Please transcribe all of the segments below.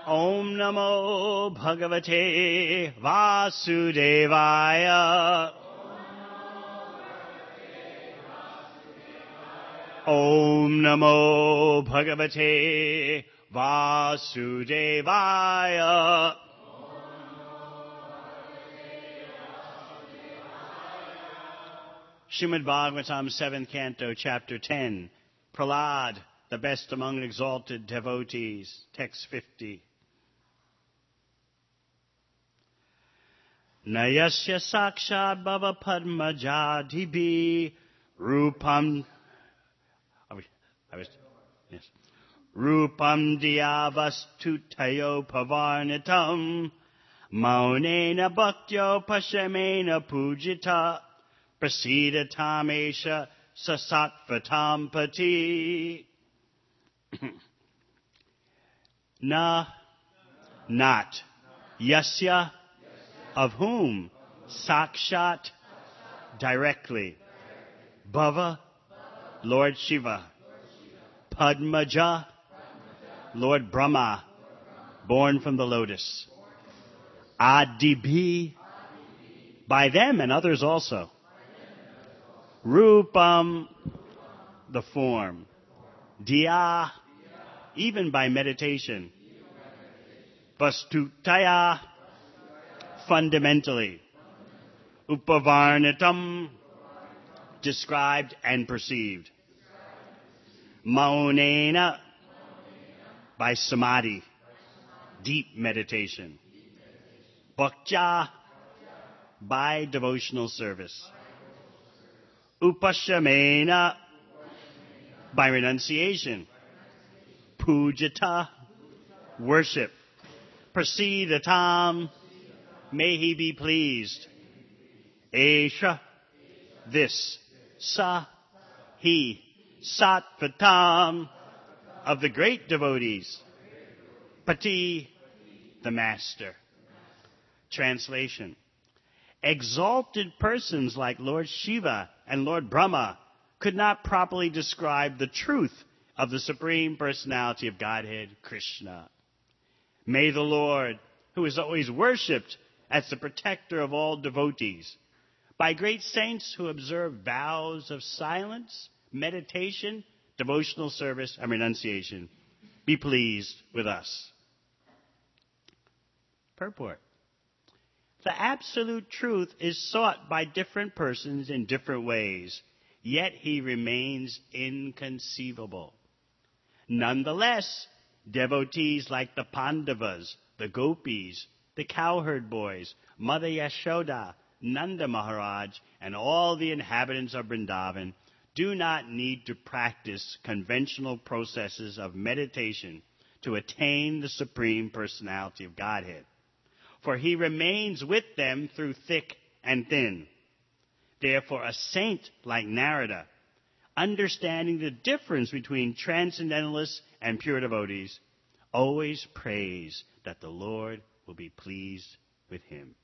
Om Namo Bhagavate Vasudevaya. Om Namo Bhagavate Vasudevaya. Srimad Bhagavatam, 7th Canto, Chapter 10. Prahlad, the best among exalted devotees. Text 50. Nayasya sakshad bhava padmajadhibi rupam. Yes. Rupam diyavastutayo pavarnitam maunena bhaktyo pashamena pujita prasida tamesha sasatvatam pati. Na, not. Yasya, of whom? Sakshat, directly. Bhava, Lord Shiva. Padmaja, Lord Brahma, born from the lotus. Adibhi, by them and others also. Rupam, the form. Diya, even by meditation. Vastutaya, fundamentally. Upavarnitam, described and perceived. Maunena, by samadhi, deep meditation. Bhaktya, by devotional service. Upashamena, by renunciation. Pujita, worship. Prasidatam, may he be pleased. Esha, this. Sa, he. Satvatam, of the great devotees. Pati, the master. Translation. Exalted persons like Lord Shiva and Lord Brahma could not properly describe the truth of the Supreme Personality of Godhead, Krishna. May the Lord, who is always worshipped as the protector of all devotees, by great saints who observe vows of silence, meditation, devotional service, and renunciation, be pleased with us. Purport. The absolute truth is sought by different persons in different ways, yet he remains inconceivable. Nonetheless, devotees like the Pandavas, the Gopis, the cowherd boys, Mother Yashoda, Nanda Maharaj, and all the inhabitants of Vrindavan do not need to practice conventional processes of meditation to attain the Supreme Personality of Godhead, for he remains with them through thick and thin. Therefore, a saint like Narada, understanding the difference between transcendentalists and pure devotees, always prays that the Lord will be pleased with him.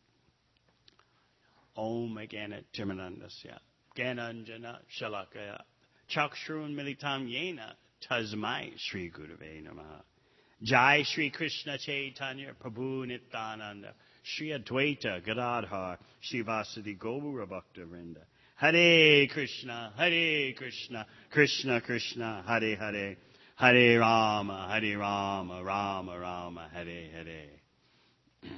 Om Agana Timanandasya Gananjana Shalakaya Chakshrun Militam Yena Tasmai Shri Gurave Namaha. Jai Shri Krishna Chaitanya Prabhu Nityananda Shri Advaita Gadadhar Shri Vasudhi Gaura Bhakta Vrinda. Hare Krishna, Krishna Krishna, Hare Hare, Hare Rama, Rama Rama, Hare Hare.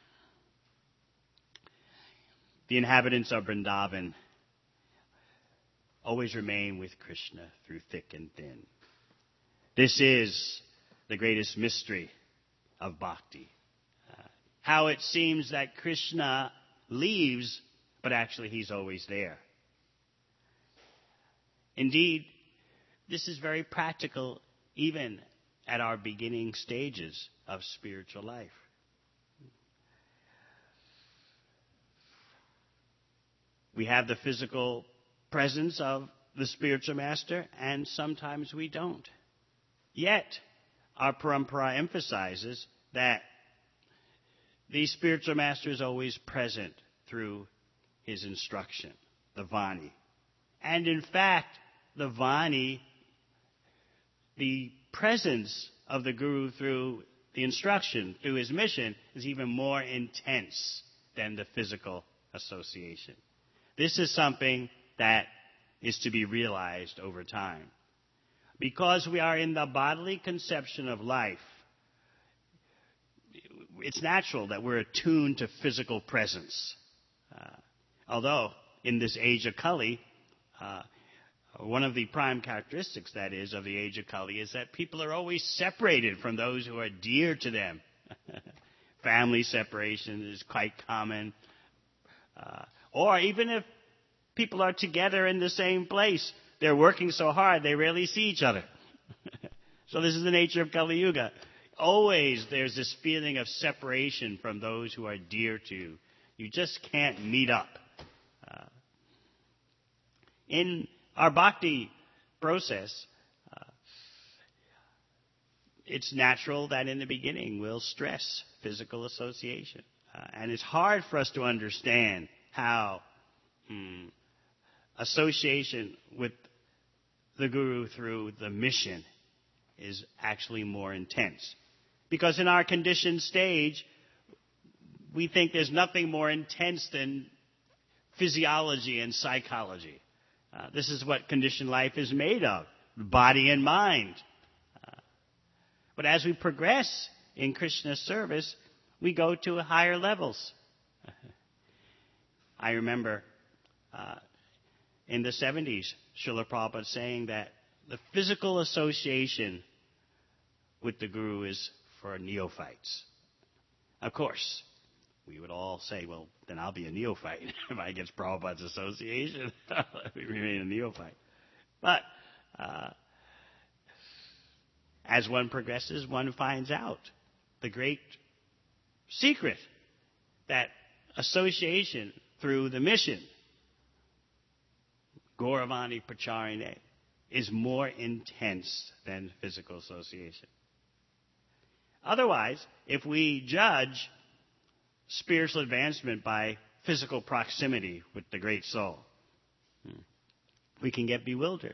The inhabitants of Vrindavan always remain with Krishna through thick and thin. This is the greatest mystery of bhakti. How it seems that Krishna leaves, but actually he's always there. Indeed, this is very practical even at our beginning stages of spiritual life. We have the physical presence of the spiritual master, and sometimes we don't. Yet, our parampara emphasizes that the spiritual master is always present through his instruction, the Vani. And in fact, the Vani, the presence of the Guru through the instruction through his mission is even more intense than the physical association. This is something that is to be realized over time. Because we are in the bodily conception of life, it's natural that we're attuned to physical presence. Although, in this age of Kali, one of the prime characteristics, that is, of the age of Kali is that people are always separated from those who are dear to them. Family separation is quite common. Or even if people are together in the same place, they're working so hard they rarely see each other. So this is the nature of Kali Yuga. Always there's this feeling of separation from those who are dear to you. You just can't meet up. In our bhakti process, it's natural that in the beginning we'll stress physical association. And it's hard for us to understand how association with the Guru through the mission is actually more intense. Because in our conditioned stage, we think there's nothing more intense than physiology and psychology. This is what conditioned life is made of, body and mind. But as we progress in Krishna's service, we go to higher levels. I remember in the 70s, Srila Prabhupada saying that the physical association with the Guru is for neophytes. Of course, we would all say, well, then I'll be a neophyte. If I get Prabhupada's association, I'll remain a neophyte. But as one progresses, one finds out the great secret that association through the mission, Gauravani Pracharine, is more intense than physical association. Otherwise, if we judge spiritual advancement by physical proximity with the great soul, we can get bewildered.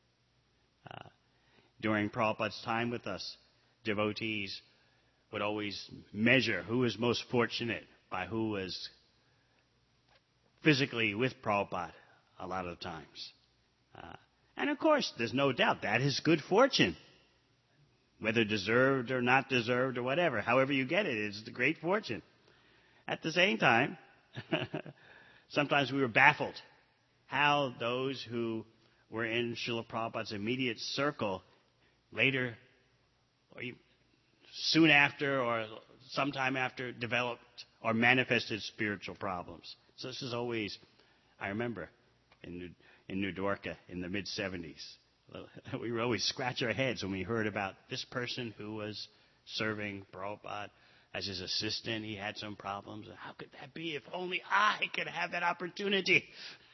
During Prabhupada's time with us, devotees would always measure who was most fortunate by who was physically with Prabhupada a lot of times. And of course, there's no doubt that is good fortune. Whether deserved or not deserved or whatever, however you get it, it's the great fortune. At the same time, sometimes we were baffled how those who were in Srila Prabhupada's immediate circle later, or soon after, or sometime after, developed or manifested spiritual problems. So this is always, I remember, in New Dwarka in the mid-70s, we would always scratch our heads when we heard about this person who was serving Prabhupada as his assistant. He had some problems. How could that be? If only I could have that opportunity.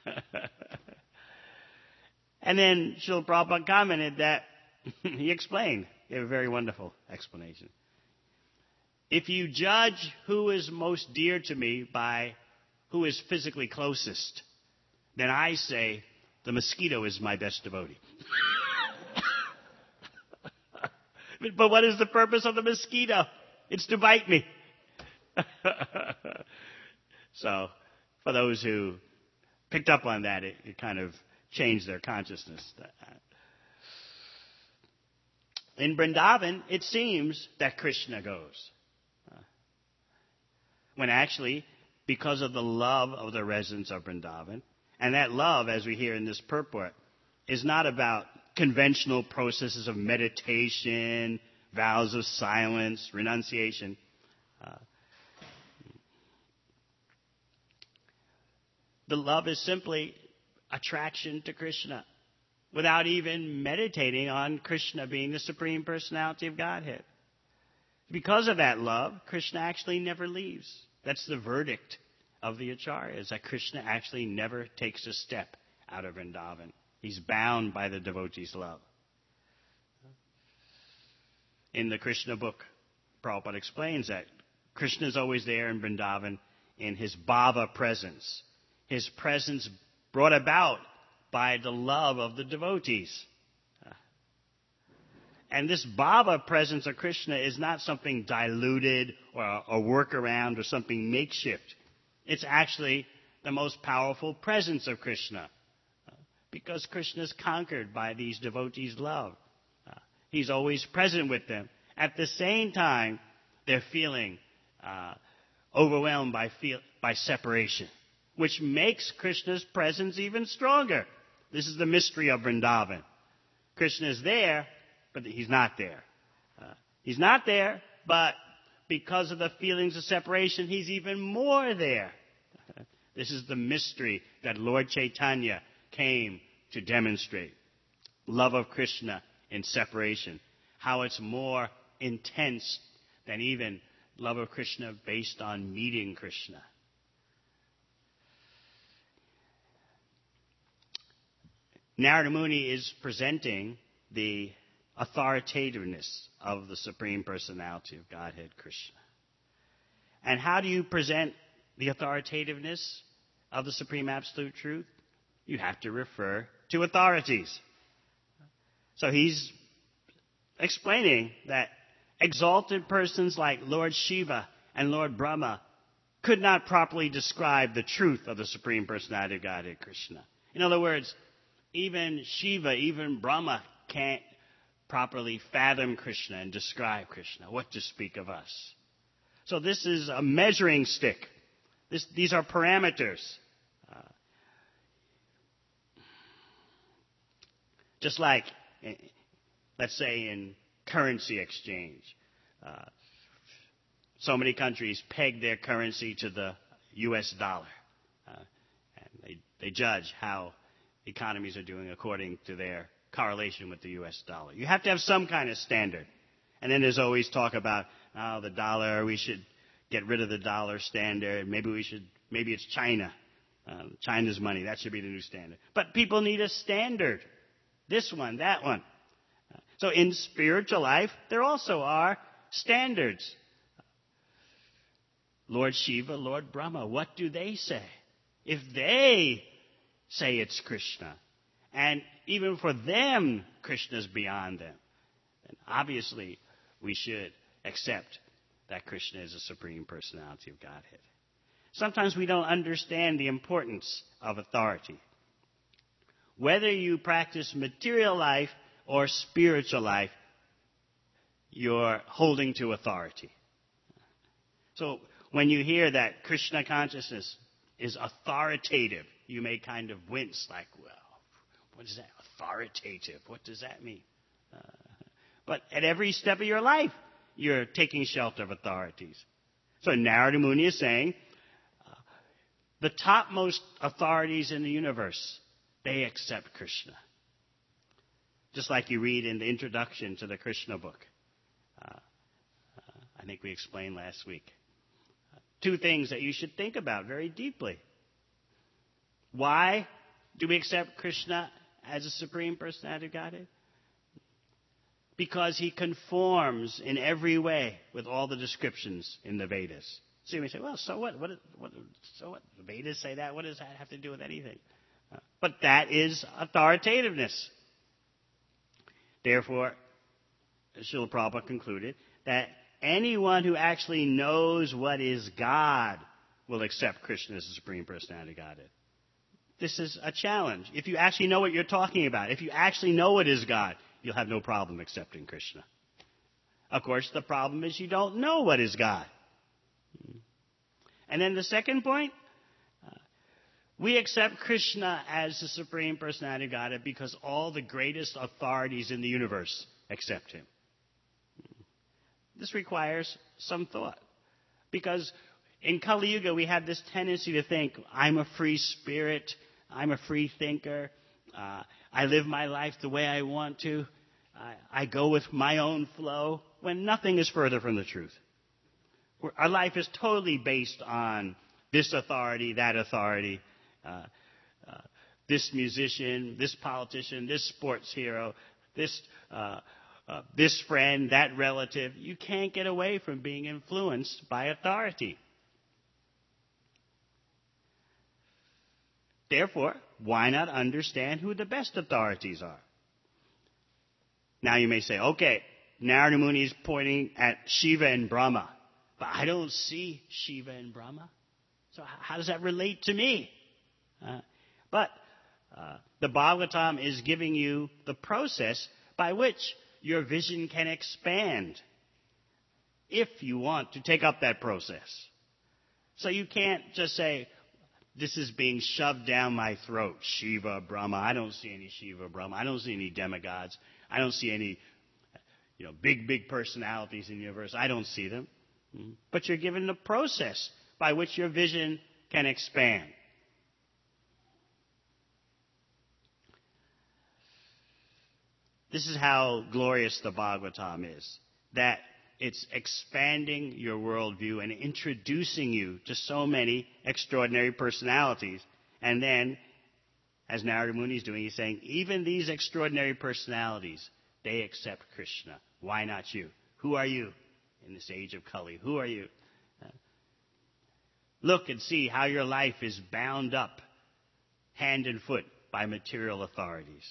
And then Srila Prabhupada commented that he explained. He gave a very wonderful explanation. If you judge who is most dear to me by who is physically closest, then I say the mosquito is my best devotee. But what is the purpose of the mosquito? It's to bite me. So, for those who picked up on that, it kind of changed their consciousness. In Vrindavan, it seems that Krishna goes. When actually, because of the love of the residents of Vrindavan, and that love, as we hear in this purport, is not about conventional processes of meditation, vows of silence, renunciation. The love is simply attraction to Krishna without even meditating on Krishna being the Supreme Personality of Godhead. Because of that love, Krishna actually never leaves. That's the verdict of the Acharyas, that Krishna actually never takes a step out of Vrindavan. He's bound by the devotee's love. In the Krishna book, Prabhupada explains that Krishna is always there in Vrindavan in his bhava presence. His presence brought about by the love of the devotees. And this Bhava presence of Krishna is not something diluted or a workaround or something makeshift. It's actually the most powerful presence of Krishna, because Krishna is conquered by these devotees' love. He's always present with them. At the same time, they're feeling overwhelmed by separation, which makes Krishna's presence even stronger. This is the mystery of Vrindavan. Krishna is there, but he's not there. He's not there, but because of the feelings of separation, he's even more there. This is the mystery that Lord Chaitanya came to demonstrate. Love of Krishna in separation. How it's more intense than even love of Krishna based on meeting Krishna. Narada Muni is presenting the authoritativeness of the Supreme Personality of Godhead, Krishna. And how do you present the authoritativeness of the Supreme Absolute Truth? You have to refer to authorities. So he's explaining that exalted persons like Lord Shiva and Lord Brahma could not properly describe the truth of the Supreme Personality of Godhead, Krishna. In other words, even Shiva, even Brahma can't properly fathom Krishna and describe Krishna. What to speak of us? So this is a measuring stick. These are parameters. Just like, let's say, in currency exchange. So many countries peg their currency to the U.S. dollar. And they judge how economies are doing according to their correlation with the U.S. dollar. You have to have some kind of standard. And then there's always talk about, the dollar, we should get rid of the dollar standard. Maybe it's China. China's money, that should be the new standard. But people need a standard. This one, that one. So in spiritual life, there also are standards. Lord Shiva, Lord Brahma, what do they say? If they say it's Krishna, and even for them, Krishna's beyond them, then obviously we should accept that Krishna is the Supreme Personality of Godhead. Sometimes we don't understand the importance of authority. Whether you practice material life or spiritual life, you're holding to authority. So when you hear that Krishna consciousness is authoritative, you may kind of wince like, well, what is that? Authoritative. What does that mean? But at every step of your life, you're taking shelter of authorities. So Narada Muni is saying, the topmost authorities in the universe, they accept Krishna. Just like you read in the introduction to the Krishna book. I think we explained last week. Two things that you should think about very deeply. Why do we accept Krishna as a Supreme Personality of Godhead? Because he conforms in every way with all the descriptions in the Vedas. So you may say, well, so what? So what? The Vedas say that? What does that have to do with anything? But that is authoritativeness. Therefore, Srila Prabhupada concluded that anyone who actually knows what is God will accept Krishna as the Supreme Personality of Godhead. This is a challenge. If you actually know what you're talking about, if you actually know what is God, you'll have no problem accepting Krishna. Of course, the problem is you don't know what is God. And then the second point, we accept Krishna as the Supreme Personality of Godhead because all the greatest authorities in the universe accept him. This requires some thought. Because in Kali Yuga, we have this tendency to think, I'm a free spirit, I'm a free thinker, I live my life the way I want to, I go with my own flow, when nothing is further from the truth. Our life is totally based on this authority, that authority, this musician, this politician, this sports hero, this friend, that relative. You can't get away from being influenced by authority. Therefore, why not understand who the best authorities are? Now you may say, okay, Narada Muni is pointing at Shiva and Brahma, but I don't see Shiva and Brahma. So how does that relate to me? But the Bhagavatam is giving you the process by which your vision can expand if you want to take up that process. So you can't just say, this is being shoved down my throat, Shiva, Brahma. I don't see any Shiva, Brahma. I don't see any demigods. I don't see any big personalities in the universe. I don't see them. But you're given the process by which your vision can expand. This is how glorious the Bhagavatam is, that it's expanding your worldview and introducing you to so many extraordinary personalities. And then, as Narada Muni is doing, he's saying, even these extraordinary personalities, they accept Krishna. Why not you? Who are you in this age of Kali? Who are you? Look and see how your life is bound up hand and foot by material authorities.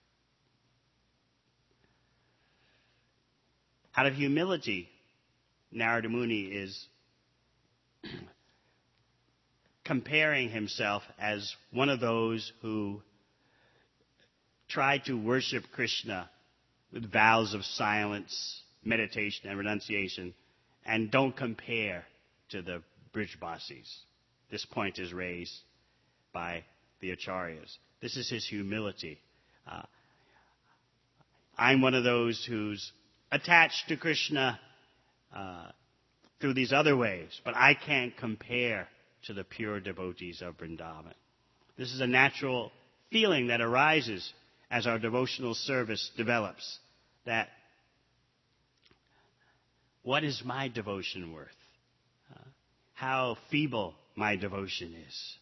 Out of humility, Narada Muni is comparing himself as one of those who try to worship Krishna with vows of silence, meditation, and renunciation, and don't compare to the Brijbasis. This point is raised by the Acharyas. This is his humility. I'm one of those who's attached to Krishna through these other ways, but I can't compare to the pure devotees of Vrindavan. This is a natural feeling that arises as our devotional service develops, that what is my devotion worth? How feeble my devotion is.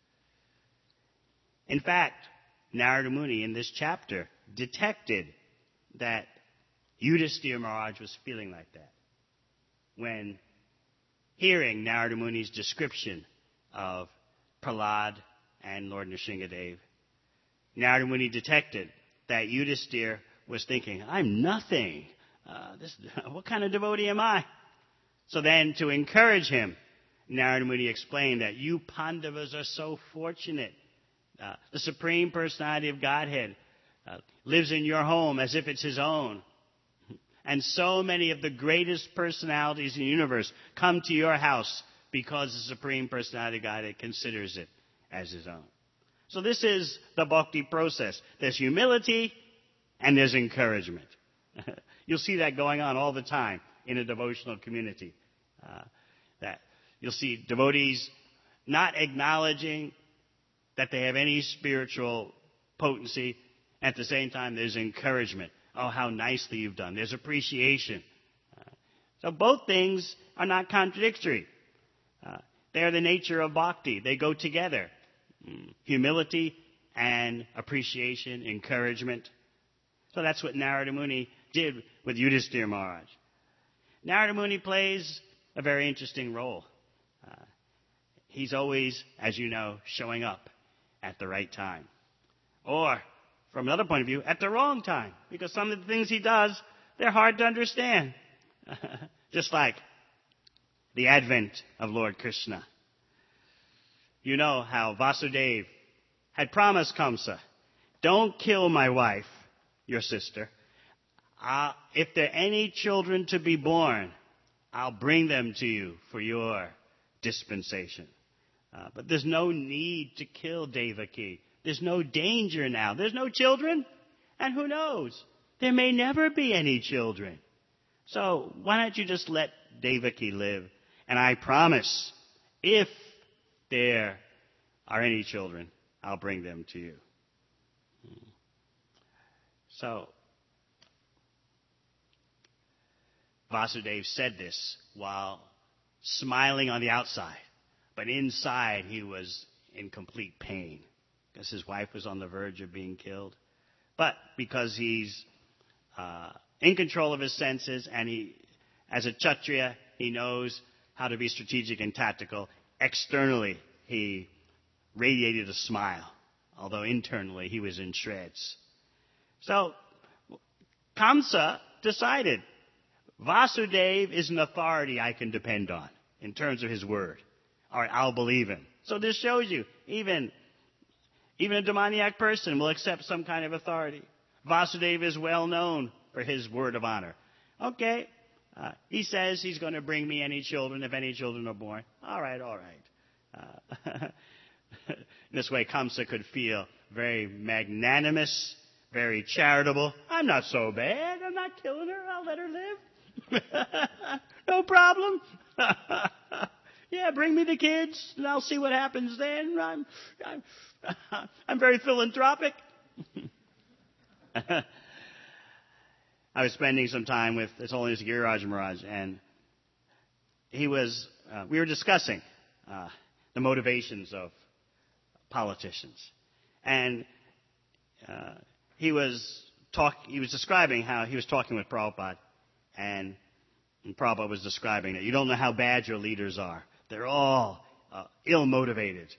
In fact, Narada Muni in this chapter detected that Yudhisthira Maharaj was feeling like that when hearing Narada Muni's description of Prahlad and Lord Nrsingadev. Narada Muni detected that Yudhisthira was thinking, I'm nothing. What kind of devotee am I? So then, to encourage him, Narada Muni explained that you Pandavas are so fortunate. The Supreme Personality of Godhead lives in your home as if it's his own. And so many of the greatest personalities in the universe come to your house because the Supreme Personality of Godhead considers it as his own. So this is the bhakti process. There's humility and there's encouragement. You'll see that going on all the time in a devotional community. That you'll see devotees not acknowledging that they have any spiritual potency. At the same time, there's encouragement. Oh, how nicely you've done. There's appreciation. So both things are not contradictory. They're the nature of bhakti. They go together. Humility and appreciation, encouragement. So that's what Narada Muni did with Yudhisthira Maharaj. Narada Muni plays a very interesting role. He's always, as you know, showing up at the right time. Or, from another point of view, at the wrong time. Because some of the things he does, they're hard to understand. Just like the advent of Lord Krishna. You know how Vasudeva had promised Kamsa, don't kill my wife, your sister. If there are any children to be born, I'll bring them to you for your dispensation. But there's no need to kill Devaki. There's no danger now. There's no children. And who knows? There may never be any children. So why don't you just let Devaki live? And I promise, if there are any children, I'll bring them to you. So, Vasudeva said this while smiling on the outside. But inside, he was in complete pain because his wife was on the verge of being killed. But because he's in control of his senses and he, as a Kshatriya, he knows how to be strategic and tactical. Externally, he radiated a smile, although internally he was in shreds. So, Kamsa decided, Vasudeva is an authority I can depend on in terms of his word. All right, I'll believe him. So this shows you, even a demoniac person will accept some kind of authority. Vasudeva is well known for his word of honor. Okay, he says he's going to bring me any children if any children are born. All right. This way, Kamsa could feel very magnanimous, very charitable. I'm not so bad. I'm not killing her. I'll let her live. No problem. Yeah, bring me the kids, and I'll see what happens then. I'm very philanthropic. I was spending some time with His Holiness Giriraj Maharaj, and we were discussing the motivations of politicians. And he was describing how he was talking with Prabhupada, and Prabhupada was describing that you don't know how bad your leaders are. They're all ill-motivated.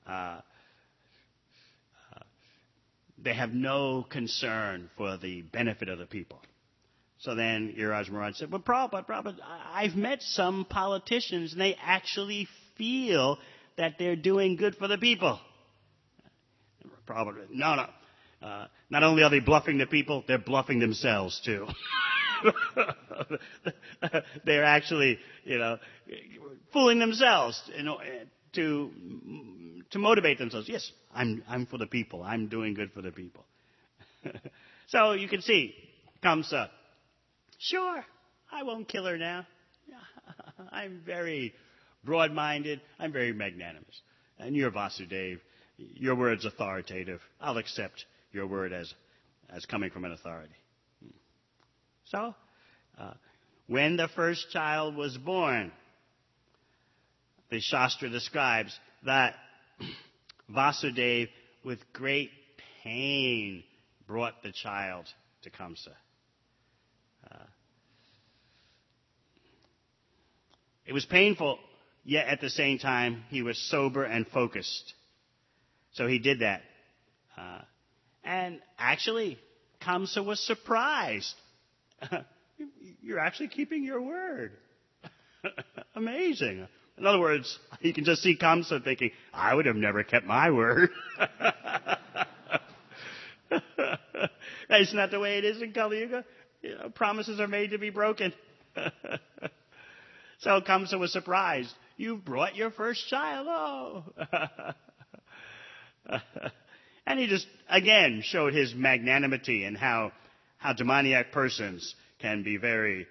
They have no concern for the benefit of the people. So then Giriraj Maharaj said, well, Prabhupada, I've met some politicians, and they actually feel that they're doing good for the people. Prabhupada, no. Not only are they bluffing the people, they're bluffing themselves too. They're actually, fooling themselves to motivate themselves. Yes, I'm for the people. I'm doing good for the people. So you can see, Kamsa, sure, I won't kill her now. I'm very broad-minded. I'm very magnanimous. And you're Vasudeva. Your word's authoritative. I'll accept your word as coming from an authority. So, when the first child was born, the Shastra describes that Vasudeva, with great pain, brought the child to Kamsa. It was painful, yet at the same time, he was sober and focused. So he did that. And actually, Kamsa was surprised. You're actually keeping your word. Amazing. In other words, you can just see Kamsa thinking, I would have never kept my word. Isn't that the way it is in Kali Yuga? Promises are made to be broken. So Kamsa was surprised. You've brought your first child. Oh. And he just, again, showed his magnanimity and how demoniac persons can be very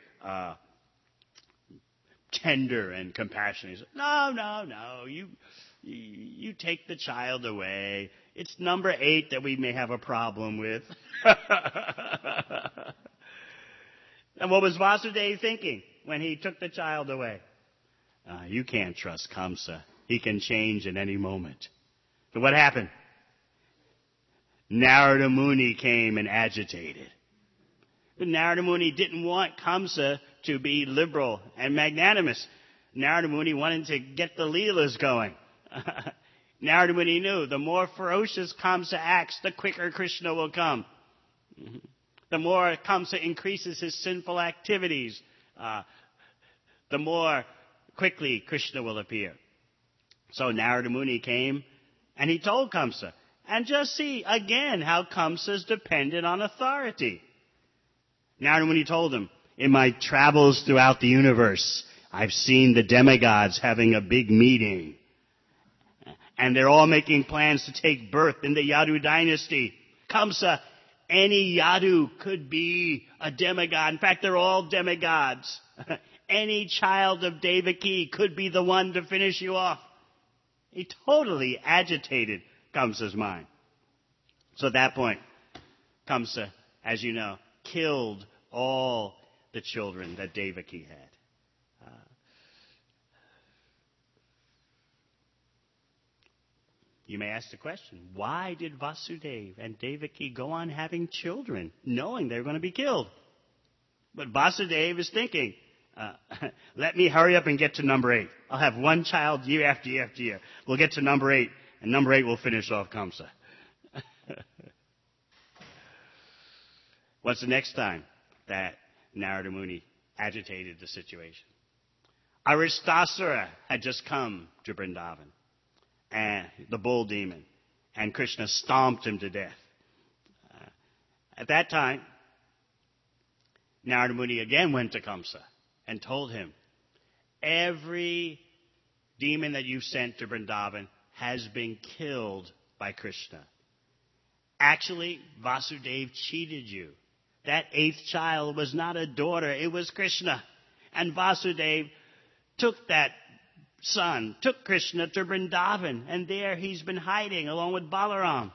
tender and compassionate. He said, no, you take the child away. It's number 8 that we may have a problem with. And what was Vasudeva thinking when he took the child away? You can't trust Kamsa. He can change at any moment. So what happened? Narada Muni came and agitated. But Narada Muni didn't want Kamsa to be liberal and magnanimous. Narada Muni wanted to get the Leelas going. Narada Muni knew the more ferocious Kamsa acts, the quicker Krishna will come. The more Kamsa increases his sinful activities, the more quickly Krishna will appear. So Narada Muni came and he told Kamsa, and just see again how Kamsa is dependent on authority. Narada Muni told him, in my travels throughout the universe, I've seen the demigods having a big meeting. And they're all making plans to take birth in the Yadu dynasty. Kamsa, any Yadu could be a demigod. In fact, they're all demigods. Any child of Devaki could be the one to finish you off. He totally agitated Kamsa's mind. So at that point, Kamsa, as you know, killed all the children that Devaki had. You may ask the question, why did Vasudeva and Devaki go on having children, knowing they were going to be killed? But Vasudeva is thinking, let me hurry up and get to number 8. I'll have one child year after year after year. We'll get to number 8, and number 8 will finish off Kamsa. What's the next time? that Narada Muni agitated the situation. Aristasura had just come to Vrindavan, and the bull demon, and Krishna stomped him to death. At that time, Narada Muni again went to Kamsa and told him, every demon that you've sent to Vrindavan has been killed by Krishna. Actually, Vasudeva cheated you. That 8th child was not a daughter, it was Krishna. And Vasudeva took that son, took Krishna to Vrindavan, and there he's been hiding along with Balaram.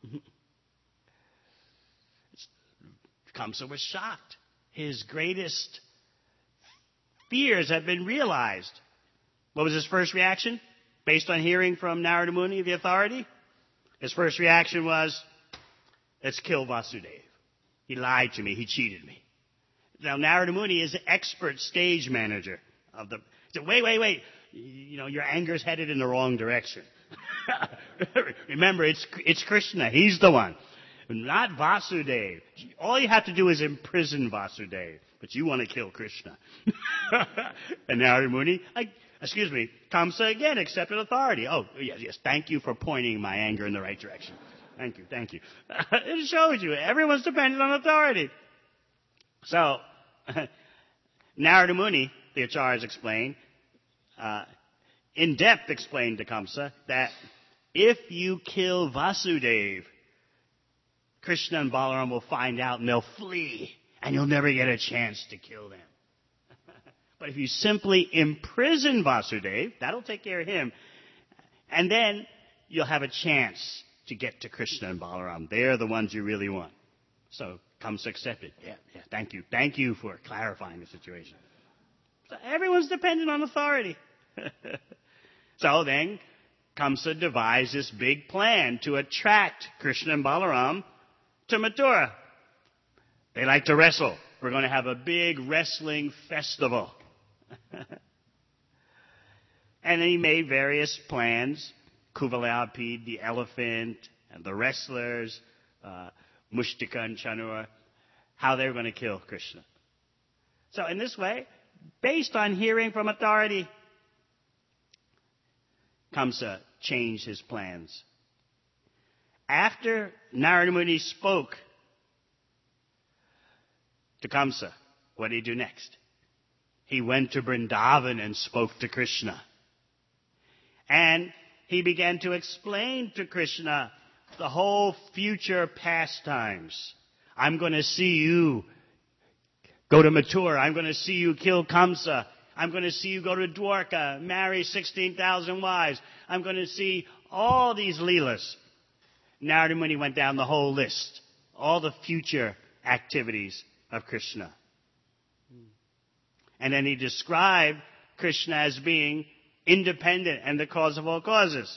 Kamsa was shocked. His greatest fears had been realized. What was his first reaction? Based on hearing from Narada Muni, the authority? His first reaction was, let's kill Vasudeva. He lied to me. He cheated me. Now, Narada Muni is an expert stage manager of the... So, wait. You know, your anger's headed in the wrong direction. Remember, it's Krishna. He's the one. Not Vasudeva. All you have to do is imprison Vasudeva. But you want to kill Krishna. And Narada Muni, Kamsa again accepted authority. Oh, yes, thank you for pointing my anger in the right direction. Thank you. It shows you, everyone's dependent on authority. So, Narada Muni, the acharyas explained, in depth explained to Kamsa that if you kill Vasudeva, Krishna and Balaram will find out and they'll flee, and you'll never get a chance to kill them. But if you simply imprison Vasudeva, that'll take care of him, and then you'll have a chance to get to Krishna and Balaram. They're the ones you really want. So Kamsa accepted. Yeah, thank you. Thank you for clarifying the situation. So everyone's dependent on authority. So then Kamsa devised this big plan to attract Krishna and Balaram to Mathura. They like to wrestle. We're going to have a big wrestling festival. And he made various plans. Kuvalapid, the elephant, and the wrestlers, Mushtika and Chanura, how they were going to kill Krishna. So in this way, based on hearing from authority, Kamsa changed his plans. After Narada Muni spoke to Kamsa, what did he do next? He went to Vrindavan and spoke to Krishna. And he began to explain to Krishna the whole future pastimes. I'm going to see you go to Mathura. I'm going to see you kill Kamsa. I'm going to see you go to Dwarka, marry 16,000 wives. I'm going to see all these leelas. Narada Muni went down the whole list, all the future activities of Krishna. And then he described Krishna as being independent and the cause of all causes.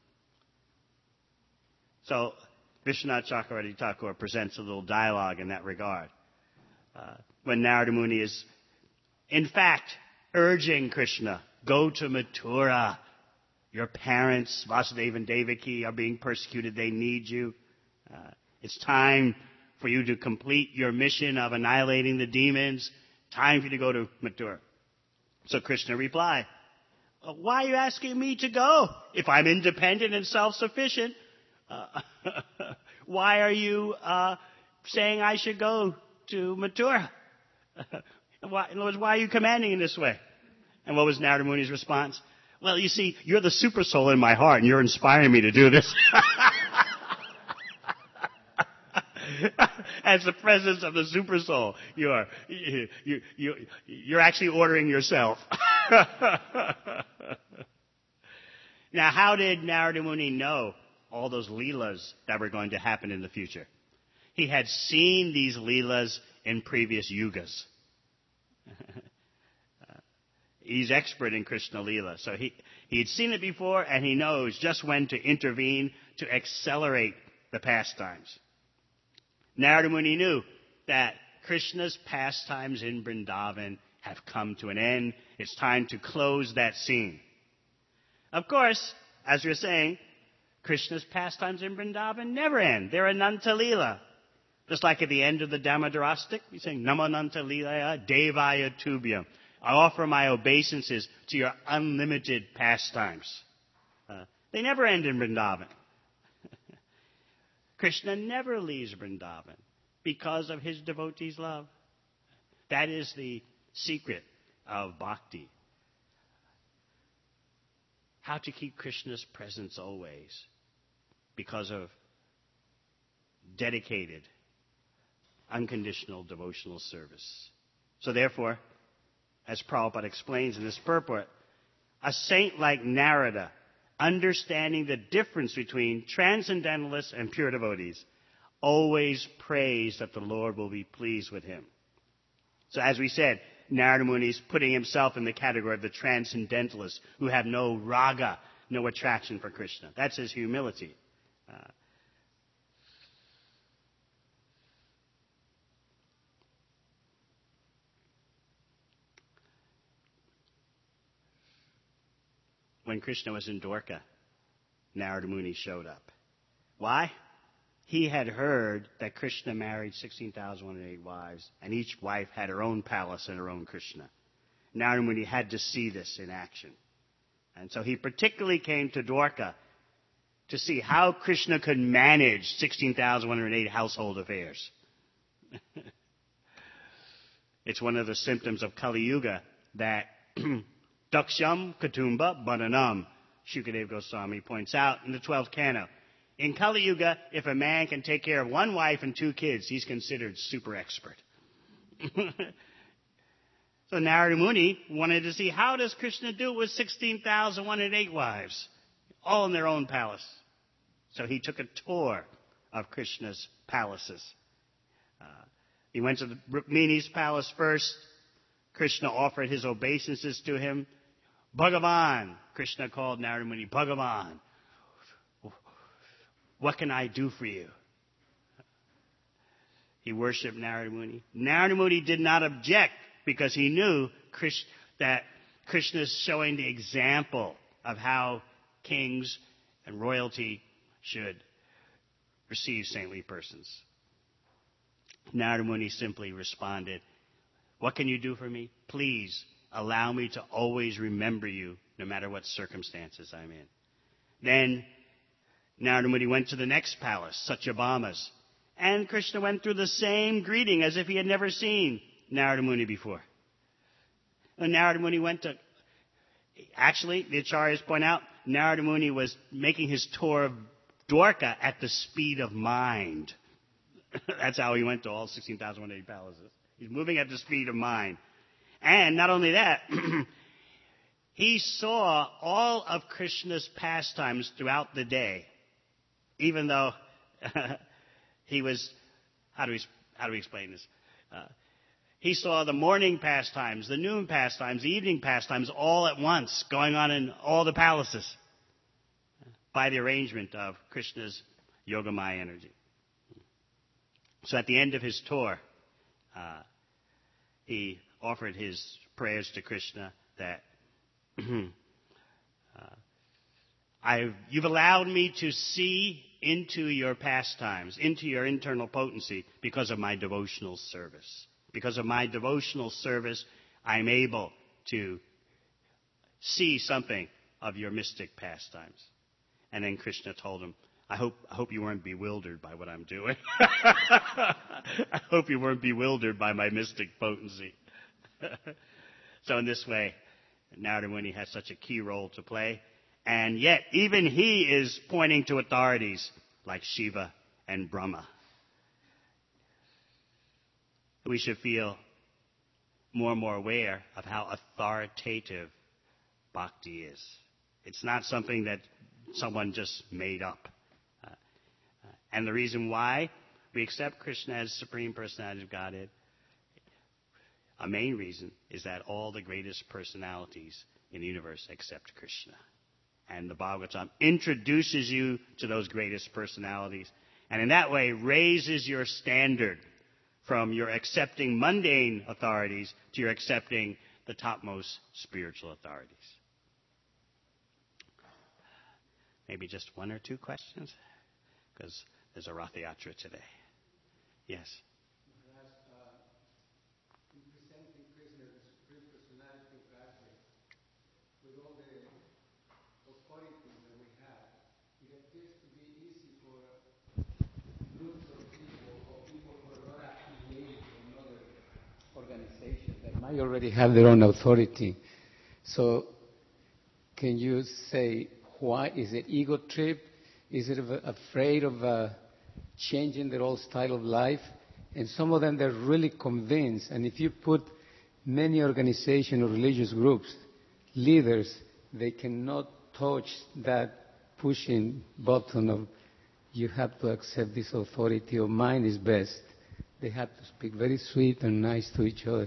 So Vishwanath Chakravarti Thakur presents a little dialogue in that regard. When Narada Muni is, in fact, urging Krishna, go to Mathura. Your parents, Vasudeva and Devaki, are being persecuted. They need you. It's time for you to complete your mission of annihilating the demons. Time for you to go to Mathura. So Krishna replied, why are you asking me to go? If I'm independent and self-sufficient, why are you saying I should go to Mathura? In other words, why are you commanding in this way? And what was Narada Muni's response? Well, you see, you're the super soul in my heart, and you're inspiring me to do this. As the presence of the super soul, you're actually ordering yourself. Now, how did Narada Muni know all those leelas that were going to happen in the future? He had seen these leelas in previous yugas. He's expert in Krishna Leela. So he'd seen it before, and he knows just when to intervene to accelerate the pastimes. Narada Muni knew that Krishna's pastimes in Vrindavan have come to an end. It's time to close that scene. Of course, as you're saying, Krishna's pastimes in Vrindavan never end. They're Ananta Leela. Just like at the end of the Dhammadarastic, we sing, Namananta Lilaya Devaya Tubhyam. I offer my obeisances to your unlimited pastimes. They never end in Vrindavan. Krishna never leaves Vrindavan because of his devotees' love. That is the secret of bhakti. How to keep Krishna's presence always because of dedicated, unconditional devotional service. So therefore, as Prabhupada explains in this purport, a saint like Narada, understanding the difference between transcendentalists and pure devotees, always prays that the Lord will be pleased with him. So as we said, Narada Muni is putting himself in the category of the transcendentalists who have no raga, no attraction for Krishna. That's his humility. When Krishna was in Dwarka, Narada Muni showed up. Why? He had heard that Krishna married 16,108 wives, and each wife had her own palace and her own Krishna. Narada Muni had to see this in action. And so he particularly came to Dwarka to see how Krishna could manage 16,108 household affairs. It's one of the symptoms of Kali Yuga that Daksham Kutumba Bananam, Shukadeva Goswami points out in the 12th canto. In Kali Yuga, if a man can take care of one wife and two kids, he's considered super expert. So Narada Muni wanted to see, how does Krishna do it with 16,108 wives, all in their own palace? So he took a tour of Krishna's palaces. He went to the Rukmini's palace first. Krishna offered his obeisances to him. Bhagavan, Krishna called Narada Muni, Bhagavan, what can I do for you? He worshipped Narada Muni. Narada Muni did not object because he knew that Krishna is showing the example of how kings and royalty should receive saintly persons. Narada Muni simply responded, what can you do for me? Please allow me to always remember you no matter what circumstances I'm in. Then Narada Muni went to the next palace, Satyabhama's, and Krishna went through the same greeting as if he had never seen Narada Muni before. When Narada Muni went to... Actually, the Acharyas point out, Narada Muni was making his tour of Dwarka at the speed of mind. That's how he went to all 16,180 palaces. He's moving at the speed of mind. And not only that, he saw all of Krishna's pastimes throughout the day, even though he was... How do we explain this? He saw the morning pastimes, the noon pastimes, the evening pastimes all at once going on in all the palaces by the arrangement of Krishna's Yogamaya energy. So at the end of his tour, he offered his prayers to Krishna that you've allowed me to see into your pastimes, into your internal potency because of my devotional service. Because of my devotional service, I'm able to see something of your mystic pastimes. And then Krishna told him, I hope you weren't bewildered by what I'm doing. I hope you weren't bewildered by my mystic potency. So in this way, Narada Muni has such a key role to play. And yet, even he is pointing to authorities like Shiva and Brahma. We should feel more and more aware of how authoritative bhakti is. It's not something that someone just made up. And the reason why we accept Krishna as Supreme Personality of Godhead, a main reason is that all the greatest personalities in the universe accept Krishna. And the Bhagavatam introduces you to those greatest personalities, and in that way raises your standard from your accepting mundane authorities to your accepting the topmost spiritual authorities. Maybe just one or two questions, because there's a Rath Yatra today. Yes. In presenting Krishna as the supreme personality of Godhead, with all the authorities that we have, it appears to be easy for groups of people or people who are not affiliated to another organization that might already have their own authority. So, can you say why? Is it ego trip? Is it afraid of changing their old style of life? And some of them, they're really convinced. And if you put many organizations or religious groups, leaders, they cannot touch that pushing button of you have to accept this authority or mine is best. They have to speak very sweet and nice to each other.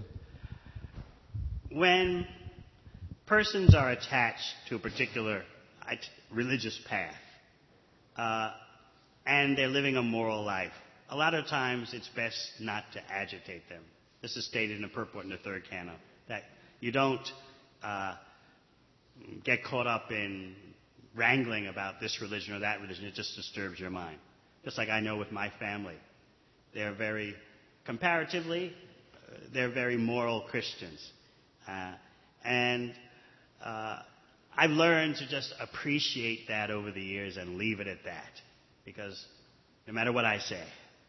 When persons are attached to a particular religious path, and they're living a moral life, a lot of times it's best not to agitate them. This is stated in the purport in the third canto, that you don't get caught up in wrangling about this religion or that religion. It just disturbs your mind. Just like I know with my family. They're very, comparatively, they're very moral Christians. I've learned to just appreciate that over the years and leave it at that. Because no matter what I say,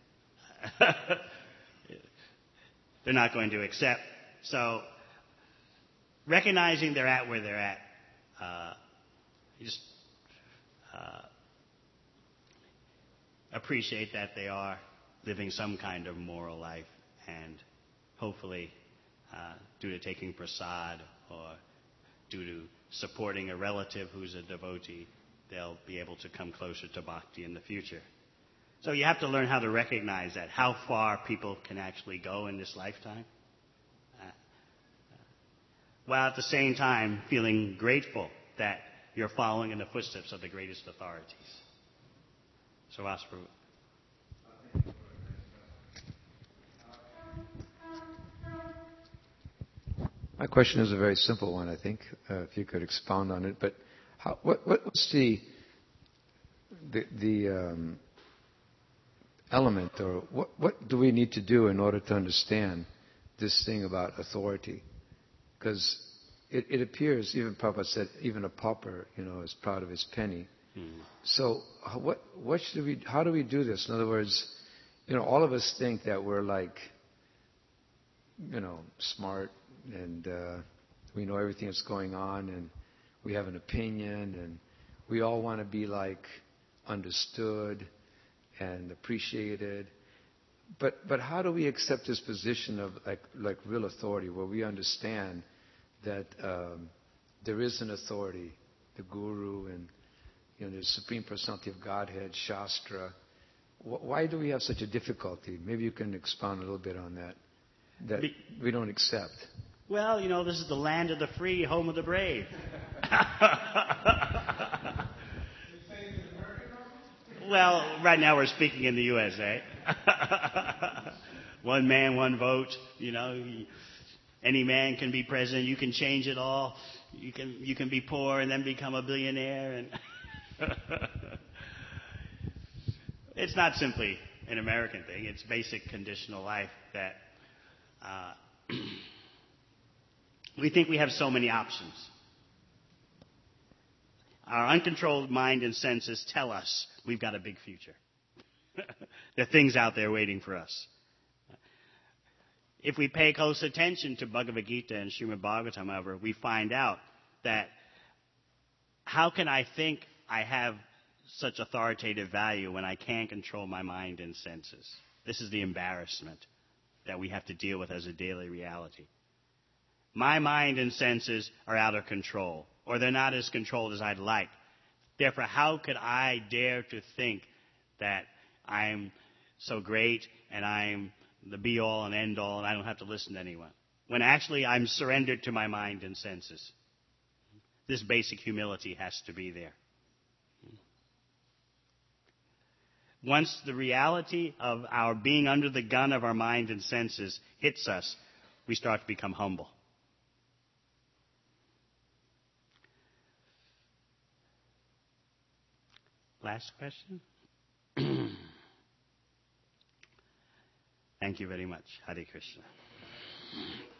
they're not going to accept. So, recognizing they're at where they're at, you just appreciate that they are living some kind of moral life, and hopefully, due to taking prasad or due to supporting a relative who's a devotee, they'll be able to come closer to bhakti in the future. So you have to learn how to recognize that, how far people can actually go in this lifetime, while at the same time feeling grateful that you're following in the footsteps of the greatest authorities. So, Asprabhu. My question is a very simple one, I think, if you could expound on it. But what's the element, or what do we need to do in order to understand this thing about authority? Because it appears, even Prabhupada said, even a pauper, is proud of his penny. Mm-hmm. So what should we? How do we do this? In other words, all of us think that we're like, smart, and we know everything that's going on, and we have an opinion, and we all want to be like understood and appreciated. But how do we accept this position of like real authority, where we understand that there is an authority, the Guru, and the Supreme Personality of Godhead, Shastra? Why do we have such a difficulty? Maybe you can expound a little bit on that we don't accept. Well, this is the land of the free, home of the brave. Well, right now we're speaking in the USA. One man, one vote. Any man can be president. You can change it all. You can be poor and then become a billionaire. And it's not simply an American thing. It's basic conditional life that we think we have so many options. Our uncontrolled mind and senses tell us we've got a big future. There are things out there waiting for us. If we pay close attention to Bhagavad Gita and Srimad Bhagavatam, however, we find out that how can I think I have such authoritative value when I can't control my mind and senses? This is the embarrassment that we have to deal with as a daily reality. My mind and senses are out of control, or they're not as controlled as I'd like. Therefore, how could I dare to think that I'm so great and I'm the be-all and end-all and I don't have to listen to anyone, when actually I'm surrendered to my mind and senses? This basic humility has to be there. Once the reality of our being under the gun of our mind and senses hits us, we start to become humble. Last question. Thank you very much. Hare Krishna.